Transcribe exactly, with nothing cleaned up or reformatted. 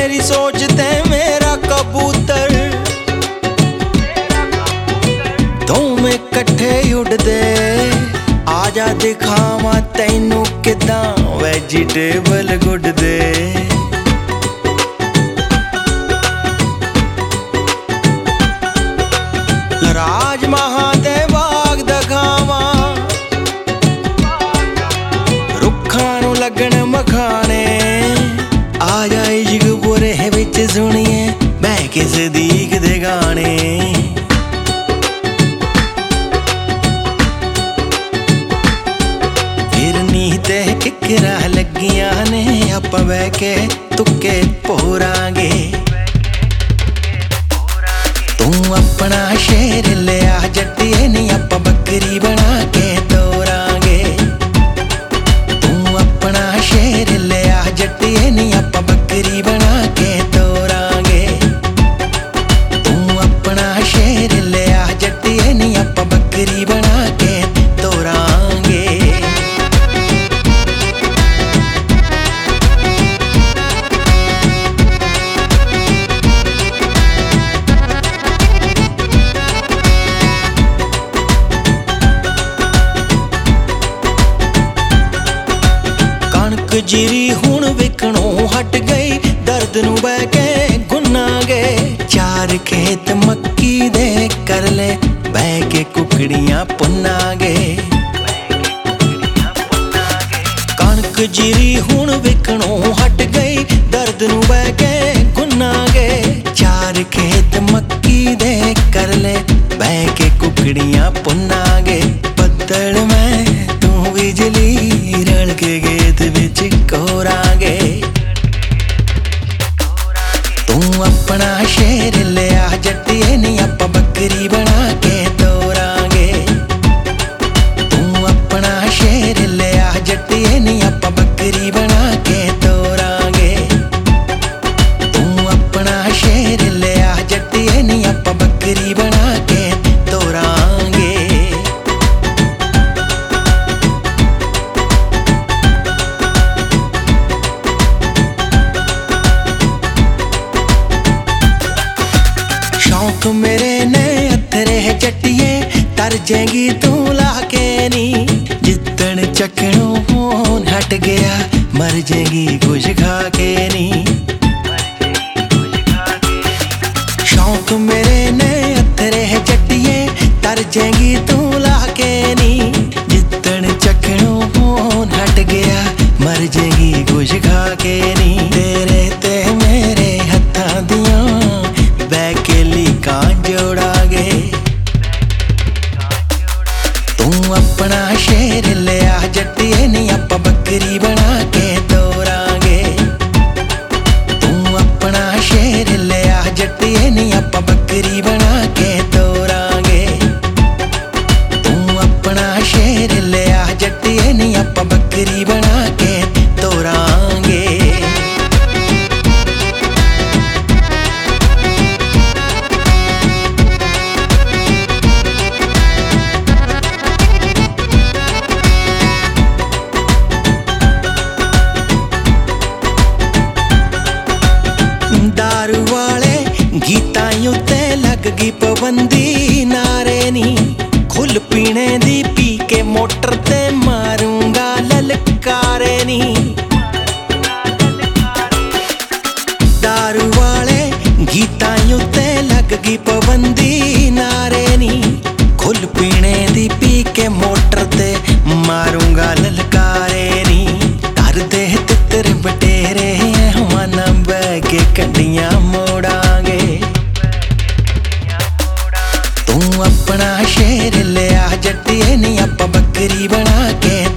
मेरी सोचते मेरा कबूतर दोवें कट्ठे उड़दे आजा दिखावा तैनू किदां वैजीटेबल गुड्डदे। राजमहा दे बाग दखावा रुखां नू लगण मखाने आजा इश्क बुरे विच सुनिए मैं के सदीक दे गाने। फिरनी ते किकरा लगियां ने आपां बह के तुक्के पोरांगे। तू अपना शेर लिया जट्टिए नी आपां बकरी बना के तोरांगे। तू अपना शेर लिया जट्टिए नी आपां बकरी बना के तोरांगे। तू अपना शेर लिया जट्टिए नी आपां बकरी बना के तोरांगे। जीरी हुण विकणों हट गई दर्द नू बह के गुनागे। चार खेत मक्की दे कर ले बह के कुकड़ियां पुनागे। कणक जीरी हुण विकणों हट गई दर्द नू बह के गुनागे। चार खेत मक्की दे कर ले बह के कुकड़ियां पुनागे। बदल में तू बिजली रल के गेत विच कोरांगे। तू अपना शेर लिया जट्टिए नी आपां बकरी बना के तोरांगे। तू अपना शेर लिया जट्टिए नी आपां बकरी बना के तोरांगे। तू अपना शेर लिया जट्टिए नी आपां बकरी बना के तोरांगे। शौक मेरे ने अथरे जट्टिए तर जाएगी तू लाके नी। जितन चकनों फोन हट गया मर जाएगी कुछ खा के नी। शौक मेरे ने अथरे जट्टिए तर जाएगी तू लाके नी। जितन चकनों फोन हट गया मर जाएगी कुछ खा के नी। तेरे ते मेरे हत्थां दियां बैकेली कां जोड़ांगे। तू अपना शेर लिया जट्टिए नी आपां बकरी बना के तोरांगे। तू अपना शेर लिया जट्टिए नी आपां बकरी बना के तोरांगे। तू अपना शेर लिया जट्टिए नी आपां बकरी बना के तोरांगे। दारू वाले गीतां उत्ते लग गई पाबंदी नारे नी। खुल पीने दी पी के मोटर ते मारूंगा ललकारे नी। दारू वाले गीतां उत्ते लग गई पाबंदी नारे नी। खुल पीने दी पी के मोटर ते मारूंगा ललकारे नी। कर दे तितर बटेरे हवाना बह के कंडियां मोड़ांगे। तू अपना शेर लिया जट्टिए नी आपां बकरी बना के